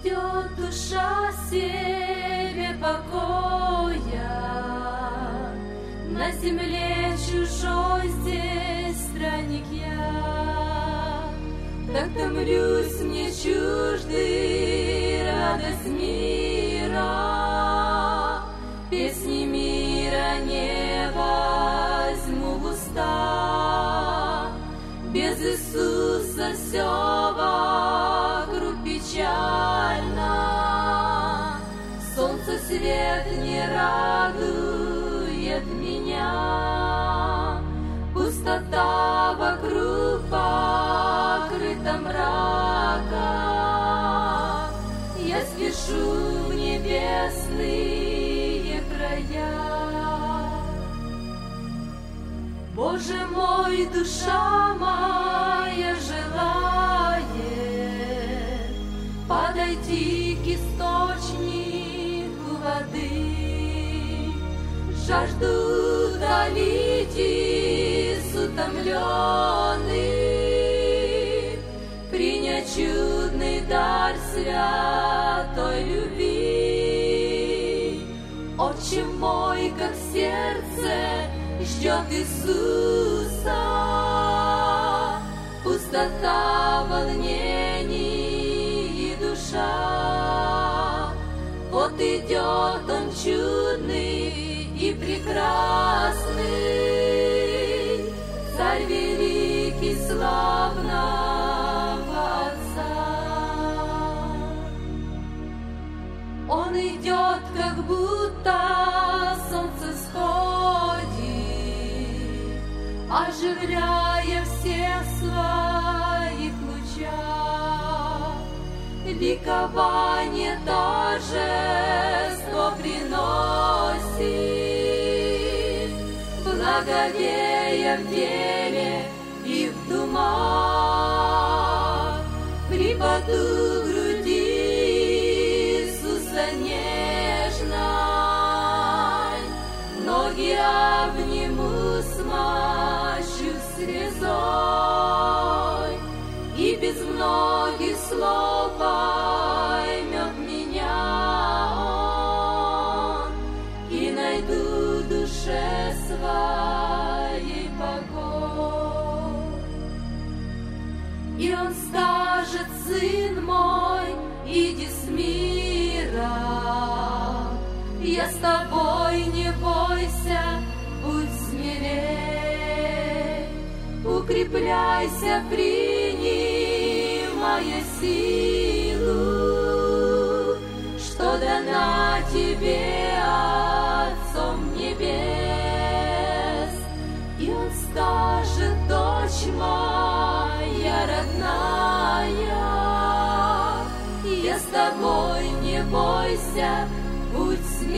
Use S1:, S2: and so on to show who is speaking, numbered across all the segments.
S1: найдет душа себе покоя, на земле чужой здесь странник я. Так томлюсь, мне чужды радость мира, песни мира не возьму в уста. Без Иисуса все вокруг печально, солнце свет не радует меня, пустота вокруг покрыта мраком. Я спешу в небесные края. Боже мой, душа моя желает подойти к источнику воды, жажду долить из утомленных, принять чудный дар святой любви. Отче мой, как сердце ждет Иисуса, пустота, волнений и душа. Вот идет Он чудный и прекрасный, Царь великий славного Отца. Он идет, как будто солнце сходит, оживляя всех своих лучах. Ликование торжество приносит, благовея в деле и в думах. Припаду к груди Иисуса нежной, ноги обниму, смащу слезой, и без многих слов поймет меня Он, и найду душе своей покой. И Он скажет: сын мой, иди с миром, я с тобой, не бойся, будь смелей, укрепляйся, принимая силу, что дана тебе Отцом Небес. И Он скажет: дочь моя родная, я с тобой, не бойся, будь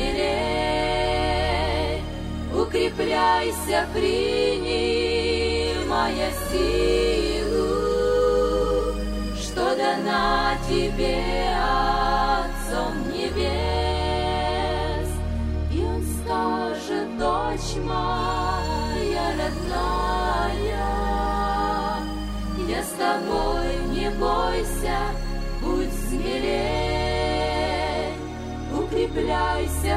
S1: смелей, укрепляйся, принимая силу, что дана тебе Отцом Небес. И Он скажет: дочь моя родная, я с тобой, не бойся, будь смелей, укрепляйся,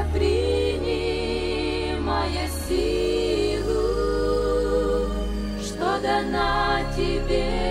S1: принимая силу, что дана тебе